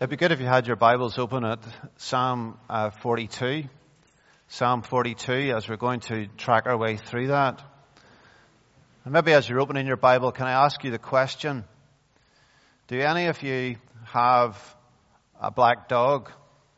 It'd be good if you had your Bibles open at Psalm 42. Psalm 42, as we're going to track our way through that. And maybe as you're opening your Bible, can I ask you the question, do any of you have a black dog?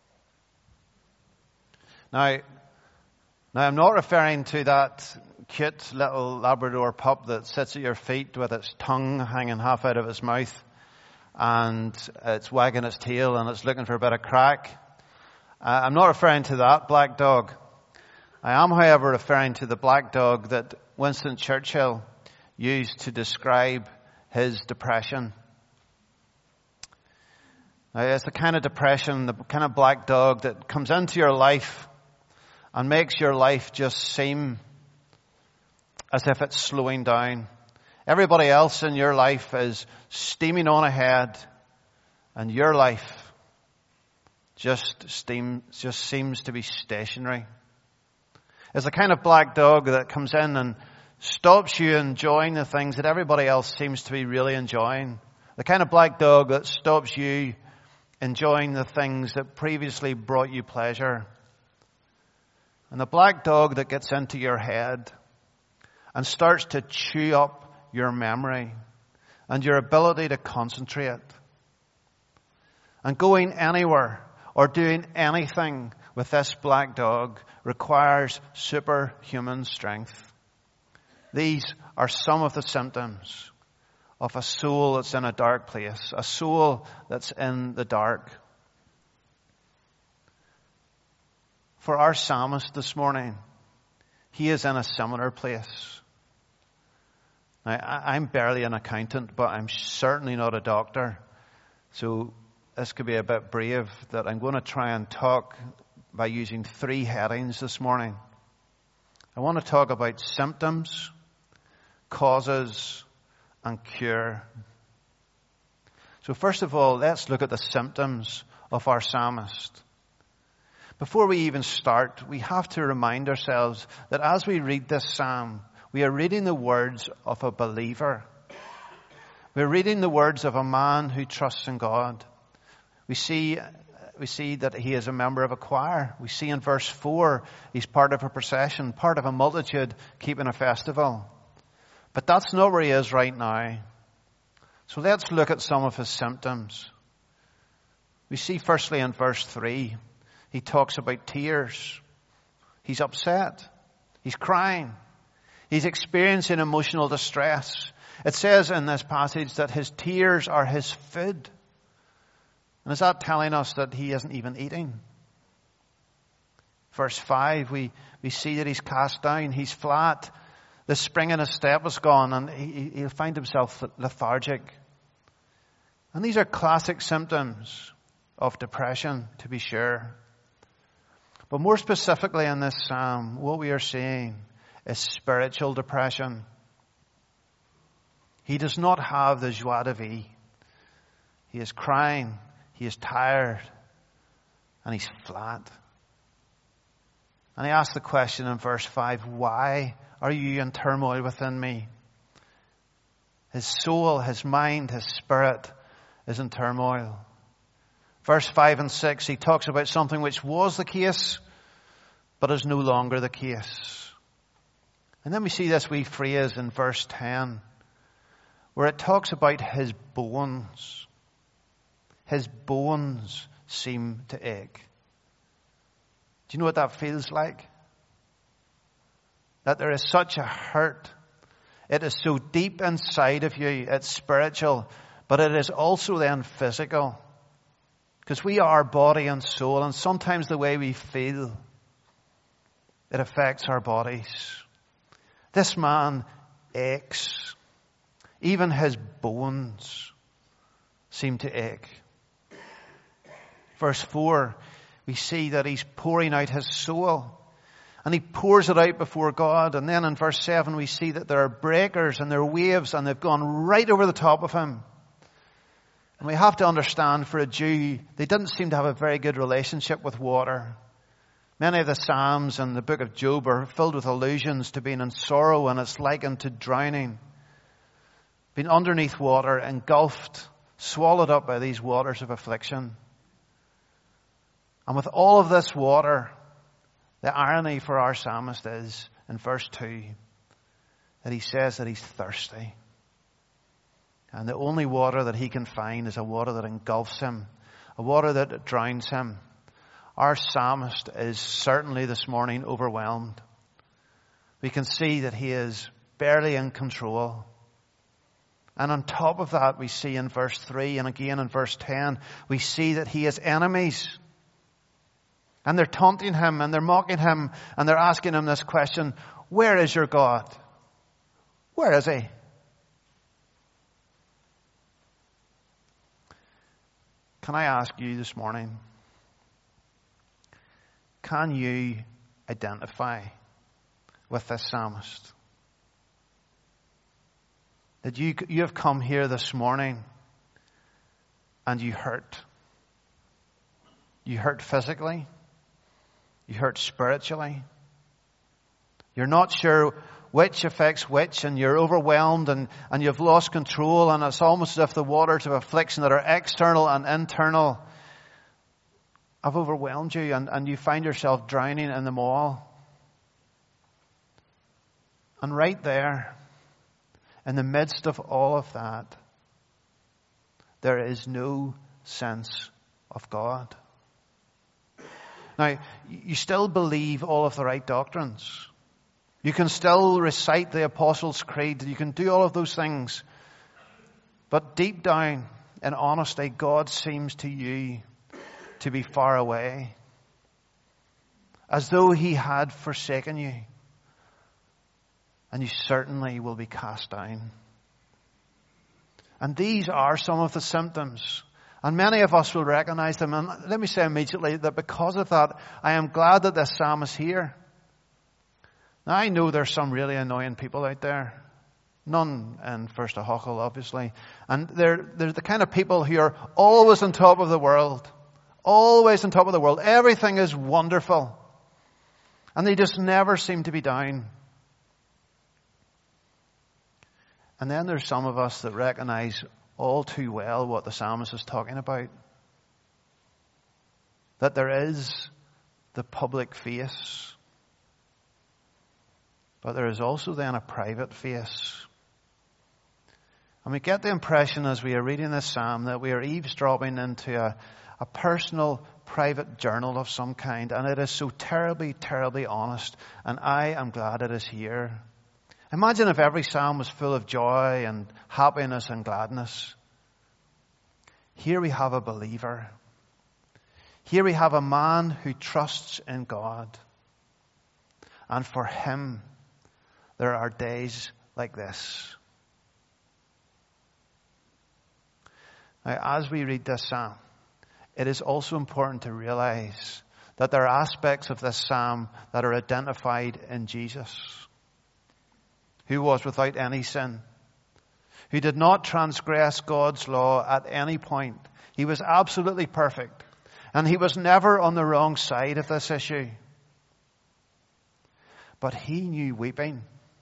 Now I'm not referring to that cute little Labrador pup that sits at your feet with its tongue hanging half out of its mouth and it's wagging its tail and it's looking for a bit of crack. I'm not referring to that black dog. I am, however, referring to the black dog that Winston Churchill used to describe his depression. Now, it's the kind of depression, the kind of black dog that comes into your life and makes your life just seem as if it's slowing down. Everybody else in your life is steaming on ahead, and your life just seems to be stationary. It's the kind of black dog that comes in and stops you enjoying the things that everybody else seems to be really enjoying. The kind of black dog that stops you enjoying the things that previously brought you pleasure. And the black dog that gets into your head and starts to chew up your memory and your ability to concentrate. And going anywhere or doing anything with this black dog requires superhuman strength. These are some of the symptoms of a soul that's in a dark place, a soul that's in the dark. For our psalmist this morning, he is in a similar place. Now, I'm barely an accountant, but I'm certainly not a doctor. So this could be a bit brave that I'm going to try and talk by using three headings this morning. I want to talk about symptoms, causes, and cure. So first of all, let's look at the symptoms of our psalmist. Before we even start, we have to remind ourselves that as we read this psalm, we are reading the words of a believer. We're reading the words of a man who trusts in God. We see that he is a member of a choir. We see in verse 4, he's part of a procession, part of a multitude keeping a festival. But that's not where he is right now. So let's look at some of his symptoms. We see firstly in verse 3, he talks about tears. He's upset. He's crying. He's experiencing emotional distress. It says in this passage that his tears are his food. And is that telling us that he isn't even eating? Verse 5, we see that he's cast down. He's flat. The spring in his step is gone and he'll find himself lethargic. And these are classic symptoms of depression, to be sure. But more specifically in this psalm, what we are seeing is spiritual depression. He does not have the joie de vivre. He is crying, he is tired, and he's flat. And he asks the question in verse 5, why are you in turmoil within me? His soul, his mind, his spirit is in turmoil. Verse 5 and 6, he talks about something which was the case, but is no longer the case. And then we see this wee phrase in verse 10, where it talks about his bones. His bones seem to ache. Do you know what that feels like? That there is such a hurt. It is so deep inside of you. It's spiritual, but it is also then physical. Because we are body and soul, and sometimes the way we feel, it affects our bodies. This man aches. Even his bones seem to ache. Verse 4, we see that he's pouring out his soul. And he pours it out before God. And then in verse 7, we see that there are breakers and there are waves and they've gone right over the top of him. And we have to understand, for a Jew, they didn't seem to have a very good relationship with water. Many of the Psalms and the book of Job are filled with allusions to being in sorrow, and it's likened to drowning. Being underneath water, engulfed, swallowed up by these waters of affliction. And with all of this water, the irony for our psalmist is, in verse 2, that he says that he's thirsty. And the only water that he can find is a water that engulfs him, a water that drowns him. Our psalmist is certainly this morning overwhelmed. We can see that he is barely in control. And on top of that, we see in verse 3 and again in verse 10, we see that he has enemies. And they're taunting him and they're mocking him and they're asking him this question, where is your God? Where is he? Can I ask you this morning, can you identify with this psalmist? That you have come here this morning and you hurt. You hurt physically. You hurt spiritually. You're not sure which affects which, and you're overwhelmed and you've lost control, and it's almost as if the waters of affliction that are external and internal have overwhelmed you, and you find yourself drowning in them all. And right there, in the midst of all of that, there is no sense of God. Now, you still believe all of the right doctrines. You can still recite the Apostles' Creed. You can do all of those things. But deep down, in honesty, God seems to you to be far away. As though he had forsaken you. And you certainly will be cast down. And these are some of the symptoms. And many of us will recognize them. And let me say immediately that because of that, I am glad that this psalm is here. Now, I know there's some really annoying people out there. None in First Ahochel, obviously. And they're the kind of people who are always on top of the world. Always on top of the world. Everything is wonderful. And they just never seem to be down. And then there's some of us that recognize all too well what the psalmist is talking about. That there is the public face. But there is also then a private face. And we get the impression as we are reading this psalm that we are eavesdropping into a personal, private journal of some kind. And it is so terribly, terribly honest. And I am glad it is here. Imagine if every psalm was full of joy and happiness and gladness. Here we have a believer. Here we have a man who trusts in God. And for him, there are days like this. Now, as we read this psalm, it is also important to realize that there are aspects of this psalm that are identified in Jesus, who was without any sin, who did not transgress God's law at any point. He was absolutely perfect, and he was never on the wrong side of this issue. But he knew weeping.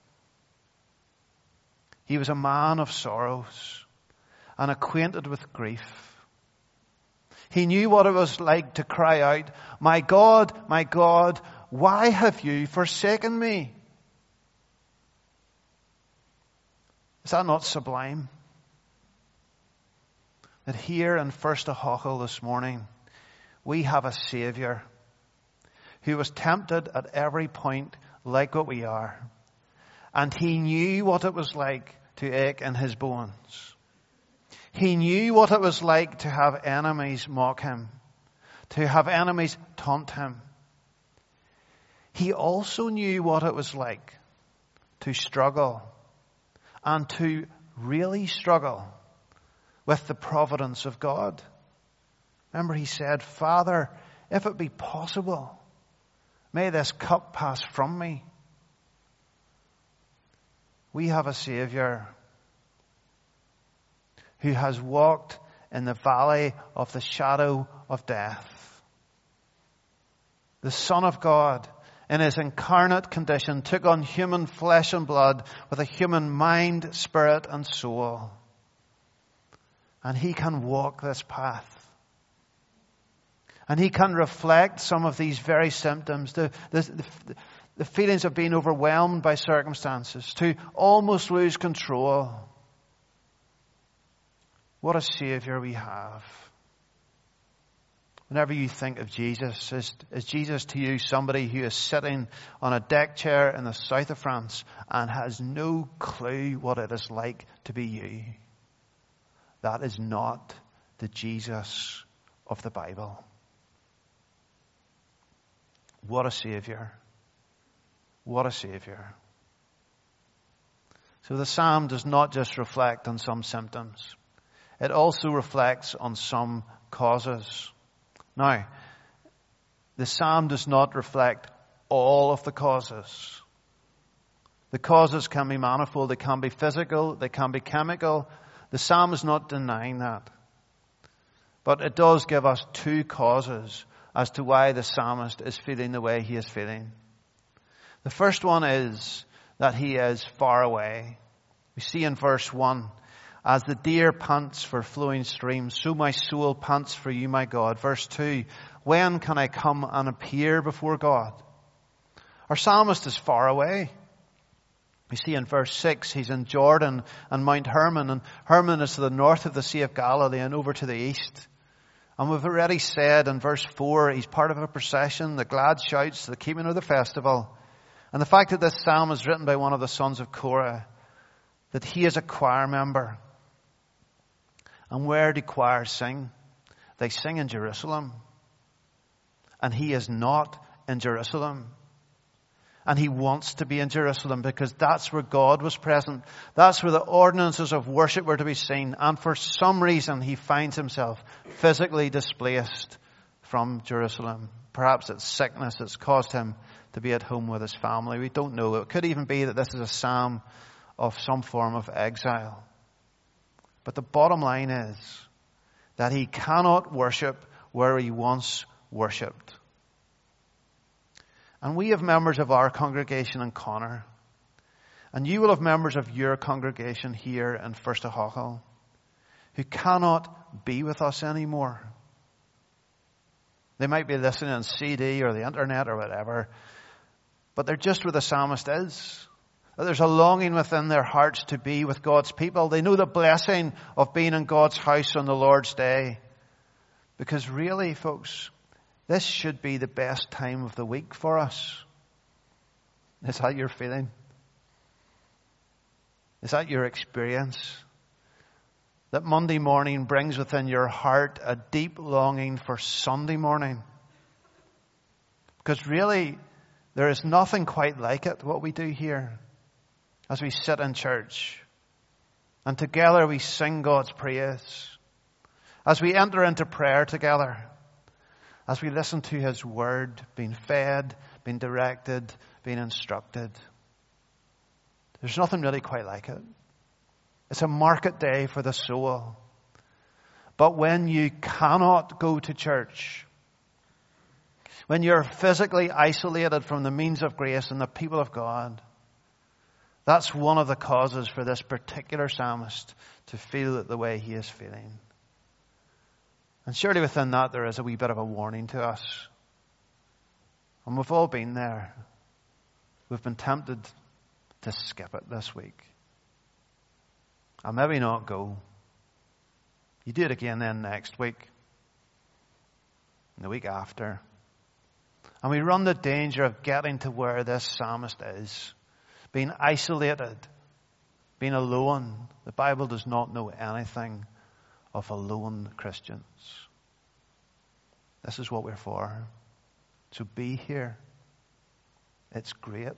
He was a man of sorrows and acquainted with grief. He knew what it was like to cry out, my God, why have you forsaken me?" Is that not sublime? That here in First Ahochel this morning, we have a Savior who was tempted at every point like what we are. And he knew what it was like to ache in his bones. He knew what it was like to have enemies mock him, to have enemies taunt him. He also knew what it was like to struggle, and to really struggle with the providence of God. Remember, he said, "Father, if it be possible, may this cup pass from me." We have a Savior who has walked in the valley of the shadow of death. The Son of God, in his incarnate condition, took on human flesh and blod with a human mind, spirit, and soul. And he can walk this path. And he can reflect some of these very symptoms, the feelings of being overwhelmed by circumstances, to almost lose control. What a Savior we have. Whenever you think of Jesus, is Jesus to you somebody who is sitting on a deck chair in the south of France and has no clue what it is like to be you? That is not the Jesus of the Bible. What a Savior. What a Savior. So the psalm does not just reflect on some symptoms. It also reflects on some causes. Now, the psalm does not reflect all of the causes. The causes can be manifold. They can be physical. They can be chemical. The psalm is not denying that. But it does give us two causes as to why the psalmist is feeling the way he is feeling. The first one is that he is far away. We see in verse 1, as the deer pants for flowing streams, so my soul pants for you, my God. Verse 2, when can I come and appear before God? Our psalmist is far away. We see in verse 6, he's in Jordan and Mount Hermon, and Hermon is to the north of the Sea of Galilee and over to the east. And we've already said in verse 4, he's part of a procession, the glad shouts, the keeping of the festival. And the fact that this psalm is written by one of the sons of Korah, that he is a choir member. And where do choirs sing? They sing in Jerusalem. And he is not in Jerusalem. And he wants to be in Jerusalem because that's where God was present. That's where the ordinances of worship were to be seen. And for some reason he finds himself physically displaced from Jerusalem. Perhaps it's sickness that's caused him to be at home with his family. We don't know. It could even be that this is a psalm of some form of exile. But the bottom line is that he cannot worship where he once worshipped. And we have members of our congregation in Connor. And you will have members of your congregation here in First Ahochel who cannot be with us anymore. They might be listening on CD or the internet or whatever, but they're just where the psalmist is. There's a longing within their hearts to be with God's people. They know the blessing of being in God's house on the Lord's day. Because really, folks, this should be the best time of the week for us. Is that your feeling? Is that your experience? That Monday morning brings within your heart a deep longing for Sunday morning? Because really, there is nothing quite like it, what we do here. As we sit in church and together we sing God's praise. As we enter into prayer together. As we listen to His Word, being fed, being directed, being instructed. There's nothing really quite like it. It's a market day for the soul. But when you cannot go to church, when you're physically isolated from the means of grace and the people of God, that's one of the causes for this particular psalmist to feel the way he is feeling. And surely within that there is a wee bit of a warning to us. And we've all been there. We've been tempted to skip it this week. I'll maybe not go. You do it again then next week. And the week after. And we run the danger of getting to where this psalmist is. Being isolated. Being alone. The Bible does not know anything of alone Christians. This is what we're for. So be here. It's great.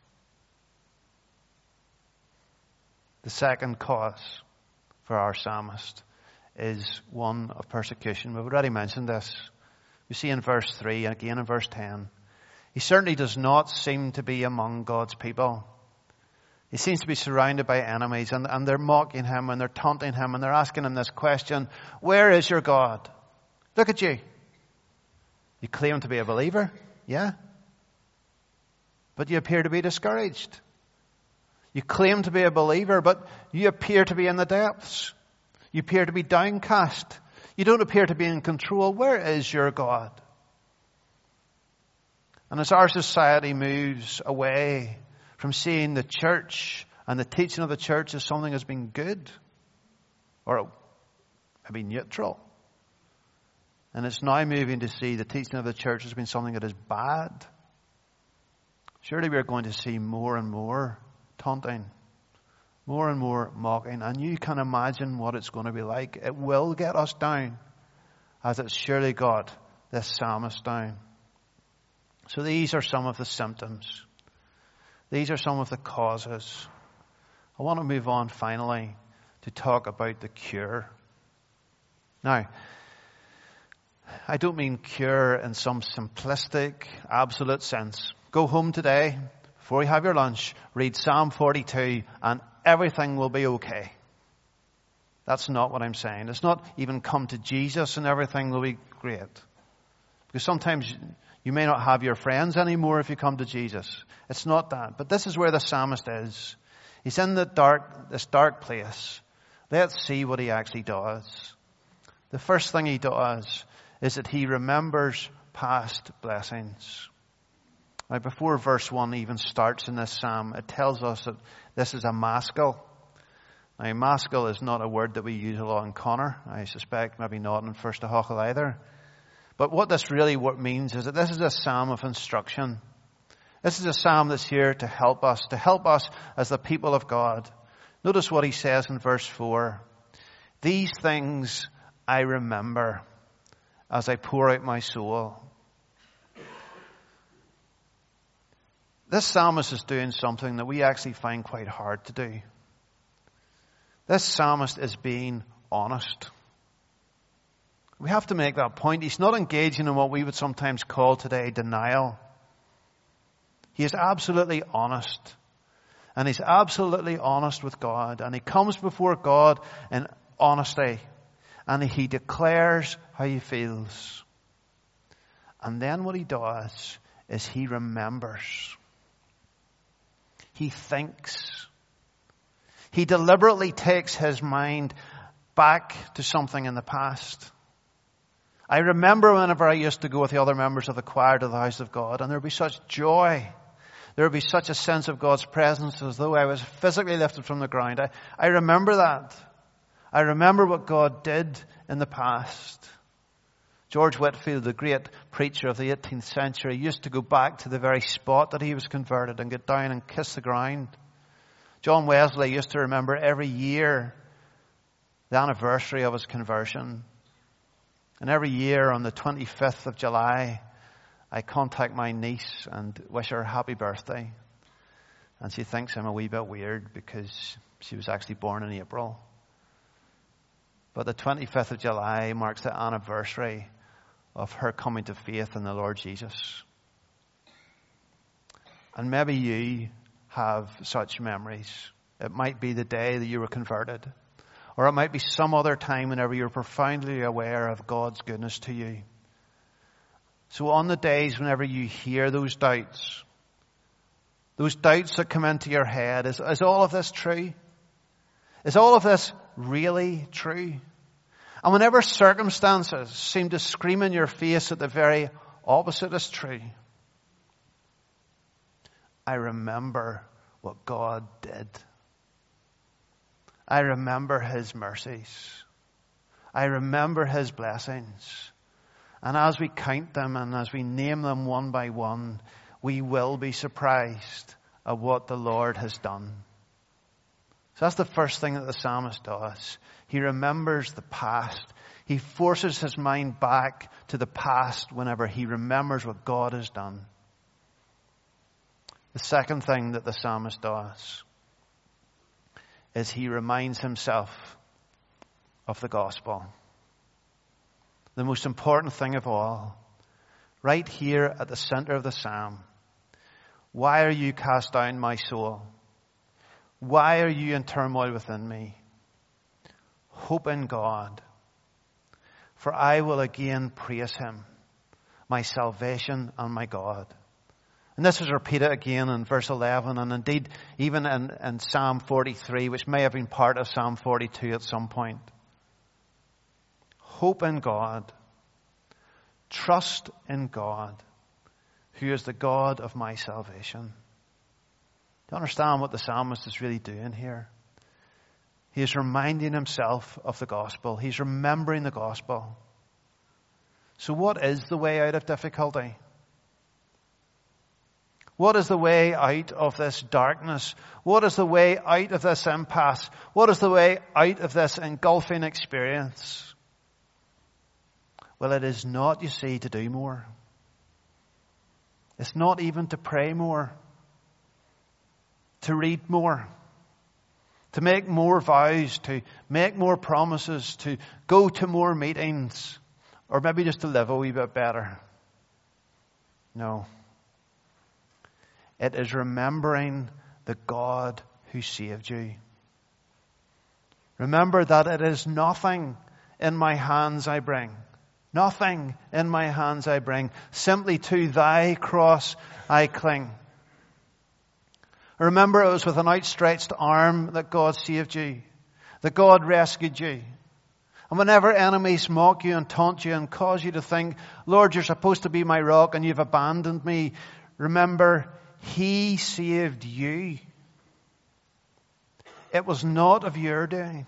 The second cause for our psalmist is one of persecution. We've already mentioned this. We see in verse 3 and again in verse 10. He certainly does not seem to be among God's people. He seems to be surrounded by enemies and they're mocking him and they're taunting him and they're asking him this question, where is your God? Look at you. You claim to be a believer, yeah? But you appear to be discouraged. You claim to be a believer, but you appear to be in the depths. You appear to be downcast. You don't appear to be in control. Where is your God? And as our society moves away from seeing the church and the teaching of the church as something that's been good, or maybe neutral, and it's now moving to see the teaching of the church as being something that is bad, surely we're going to see more and more taunting, more and more mocking. And you can imagine what it's going to be like. It will get us down, as it surely got this psalmist down. So these are some of the symptoms. These are some of the causes. I want to move on finally to talk about the cure. Now, I don't mean cure in some simplistic, absolute sense. Go home today, before you have your lunch, read Psalm 42 and everything will be okay. That's not what I'm saying. It's not even come to Jesus and everything will be great. Because sometimes you may not have your friends anymore if you come to Jesus. It's not that. But this is where the psalmist is. He's in this dark place. Let's see what he actually does. The first thing he does is that he remembers past blessings. Now, before verse 1 even starts in this psalm, it tells us that this is a maskil. Now, maskil is not a word that we use a lot in Connor. I suspect maybe not in First Ahochel either. But what this really means is that this is a psalm of instruction. This is a psalm that's here to help us as the people of God. Notice what he says in verse 4. These things I remember as I pour out my soul. This psalmist is doing something that we actually find quite hard to do. This psalmist is being honest. We have to make that point. He's not engaging in what we would sometimes call today denial. He is absolutely honest. And he's absolutely honest with God. And he comes before God in honesty. And he declares how he feels. And then what he does is he remembers. He thinks. He deliberately takes his mind back to something in the past. I remember whenever I used to go with the other members of the choir to the house of God, and there would be such joy. There would be such a sense of God's presence as though I was physically lifted from the ground. I remember that. I remember what God did in the past. George Whitefield, the great preacher of the 18th century, used to go back to the very spot that he was converted and get down and kiss the ground. John Wesley used to remember every year the anniversary of his conversion. And every year on the 25th of July, I contact my niece and wish her a happy birthday. And she thinks I'm a wee bit weird because she was actually born in April. But the 25th of July marks the anniversary of her coming to faith in the Lord Jesus. And maybe you have such memories. It might be the day that you were converted. Or it might be some other time whenever you're profoundly aware of God's goodness to you. So on the days whenever you hear those doubts that come into your head, is all of this true? Is all of this really true? And whenever circumstances seem to scream in your face that the very opposite is true, I remember what God did. I remember his mercies. I remember his blessings. And as we count them and as we name them one by one, we will be surprised at what the Lord has done. So that's the first thing that the psalmist does. He remembers the past. He forces his mind back to the past whenever he remembers what God has done. The second thing that the psalmist does is he reminds himself of the gospel. The most important thing of all, right here at the center of the psalm. Why are you cast down, my soul? Why are you in turmoil within me? Hope in God, for I will again praise him, my salvation and my God. And this is repeated again in verse 11, and indeed even in Psalm 43, which may have been part of Psalm 42 at some point. Hope in God. Trust in God. who is the God of my salvation. Do you understand what the psalmist is really doing here? He is reminding himself of the gospel. He's remembering the gospel. So what is the way out of difficulty? What is the way out of this darkness? What is the way out of this impasse? What is the way out of this engulfing experience? Well, it is not, you see, to do more. It's not even to pray more, to read more, to make more vows, to make more promises, to go to more meetings, or maybe just to live a wee bit better. No. It is remembering the God who saved you. Remember that it is nothing in my hands I bring. Nothing in my hands I bring. Simply to thy cross I cling. Remember it was with an outstretched arm that God saved you. That God rescued you. And whenever enemies mock you and taunt you and cause you to think, Lord, you're supposed to be my rock and you've abandoned me, remember, He saved you. It was not of your doing.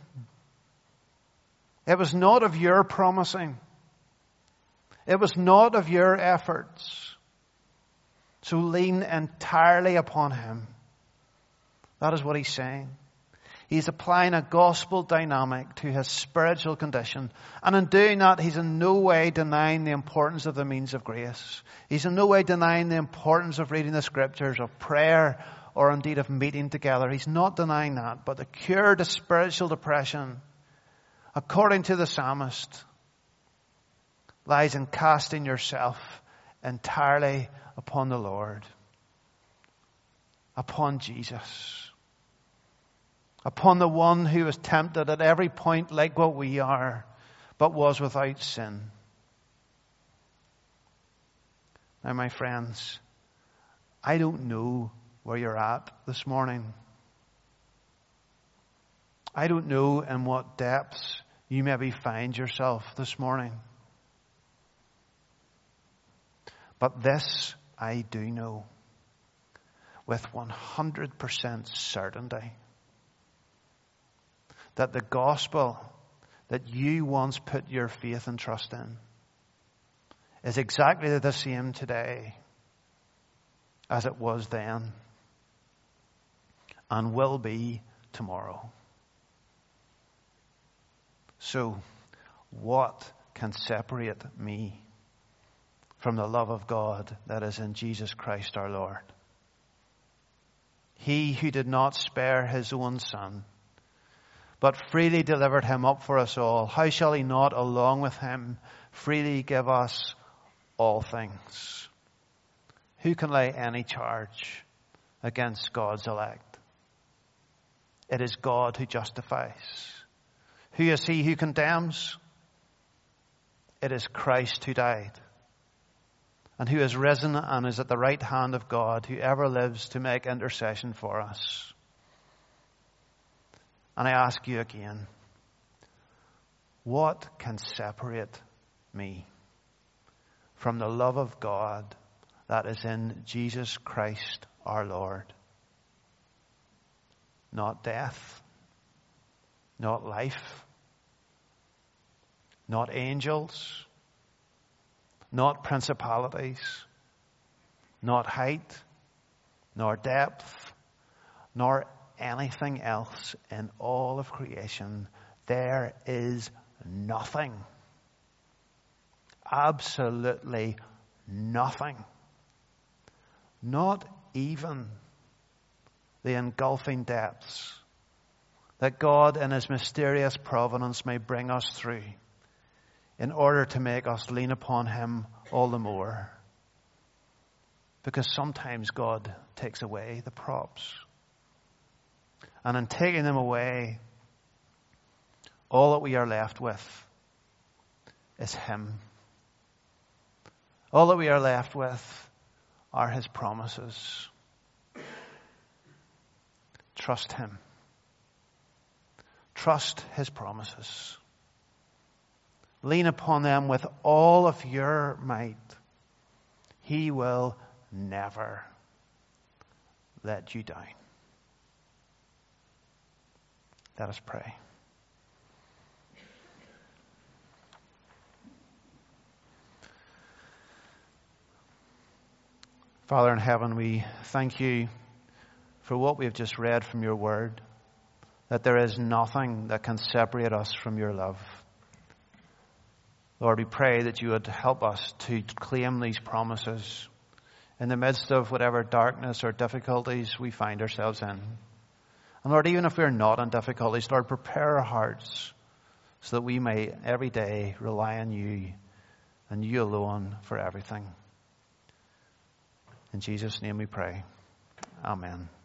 It was not of your promising. It was not of your efforts. So lean entirely upon Him. That is what He's saying. He's applying a gospel dynamic to his spiritual condition. And in doing that, he's in no way denying the importance of the means of grace. He's in no way denying the importance of reading the scriptures, of prayer, or indeed of meeting together. He's not denying that. But the cure to spiritual depression, according to the psalmist, lies in casting yourself entirely upon the Lord, upon Jesus. Upon the one who was tempted at every point like what we are, but was without sin. Now, my friends, I don't know where you're at this morning. I don't know in what depths you maybe find yourself this morning. But this I do know with 100% certainty. That the gospel that you once put your faith and trust in is exactly the same today as it was then and will be tomorrow. So, what can separate me from the love of God that is in Jesus Christ our Lord? He who did not spare his own Son, but freely delivered him up for us all, how shall he not, along with him, freely give us all things? Who can lay any charge against God's elect? It is God who justifies. Who is he who condemns? It is Christ who died, and who is risen and is at the right hand of God, who ever lives to make intercession for us. And I ask you again, what can separate me from the love of God that is in Jesus Christ our Lord? Not death, not life, not angels, not principalities, not height, nor depth, nor anything else in all of creation. There is nothing, absolutely nothing, not even the engulfing depths, that God in his mysterious providence may bring us through in order to make us lean upon him all the more. Because sometimes God takes away the props. And in taking them away, all that we are left with is him. All that we are left with are his promises. Trust him. Trust his promises. Lean upon them with all of your might. He will never let you down. Let us pray. Father in heaven, we thank you for what we have just read from your word, that there is nothing that can separate us from your love. Lord, we pray that you would help us to claim these promises in the midst of whatever darkness or difficulties we find ourselves in. And Lord, even if we're not in difficulties, Lord, prepare our hearts so that we may every day rely on you and you alone for everything. In Jesus' name we pray. Amen.